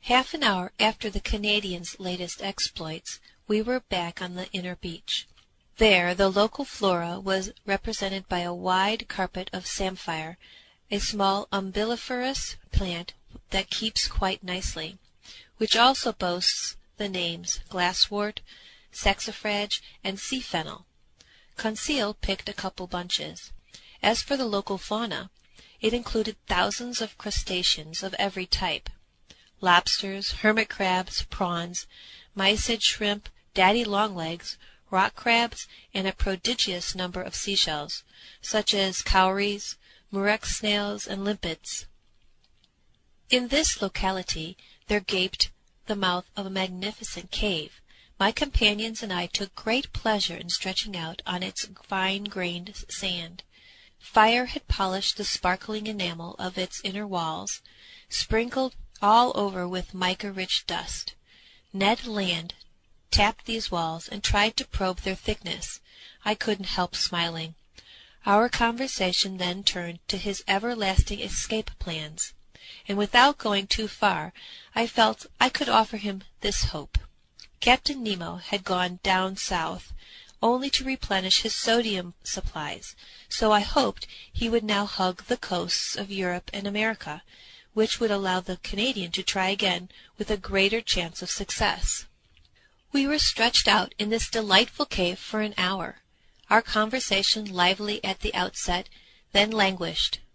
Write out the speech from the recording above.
Half an hour after the Canadians' latest exploits, we were back on the inner beach. There the local flora was represented by a wide carpet of samphire, a small umbelliferous plant that keeps quite nicely, which also boasts the names glasswort, saxifrage, and sea fennel. Conseil picked a couple bunches. As for the local fauna, it included thousands of crustaceans of every type: lobsters, hermit crabs, prawns, mysid shrimp, daddy longlegs, rock crabs, and a prodigious number of seashells, such as cowries, murex snails, and limpets. In this locality there gaped the mouth of a magnificent cave. My companions and I took great pleasure in stretching out on its fine-grained sand. Fire had polished the sparkling enamel of its inner walls, sprinkled all over with mica-rich dust. Ned Land tapped these walls and tried to probe their thickness. I couldn't help smiling. Our conversation then turned to his everlasting escape plans, and without going too far, I felt I could offer him this hope. Captain Nemo had gone down south, only to replenish his sodium supplies, so I hoped he would now hug the coasts of Europe and America, which would allow the Canadian to try again with a greater chance of success. We were stretched out in this delightful cave for an hour. Our conversation, lively at the outset, then languished.